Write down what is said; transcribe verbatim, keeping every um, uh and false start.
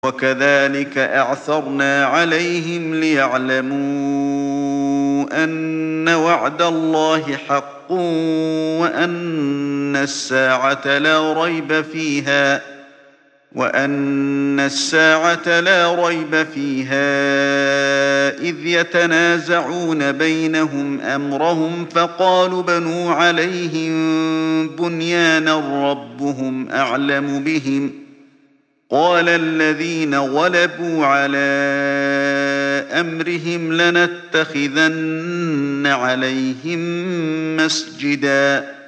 وكذلك أعثرنا عليهم ليعلموا أن وعد الله حق وأن الساعة لا ريب فيها وأن الساعة لا ريب فيها إذ يتنازعون بينهم أمرهم فقالوا بنوا عليهم بنيانا ربهم أعلم بهم قال الذين غلبوا على أمرهم لنتخذن عليهم مسجدا